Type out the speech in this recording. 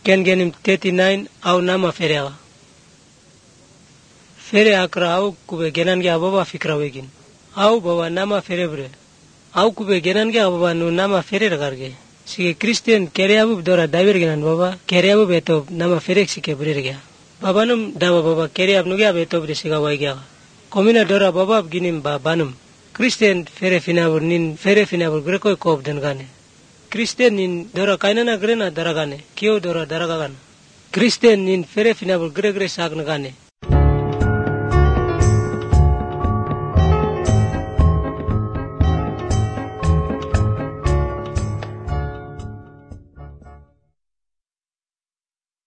Ken genim 39 au nama ferewa. Fere akra au kube genan ge ababa fikra wegin. Au baba nama ferebre. Au kube genan ge ababa nu nama fere ragarge. Sige Christian kere abu dora daver genan baba kere abu beto nama ferek sike burerge. Baba num daba baba kere ab nuge beto bre siga waigya. Komina dora baba ginim ba banum. Christian fere finabur nin fere finabur greko kob den gane. Christian nin dora kainana grena daragane. Kio dora daragagan. Christian nin fere finabur gre sagna gane.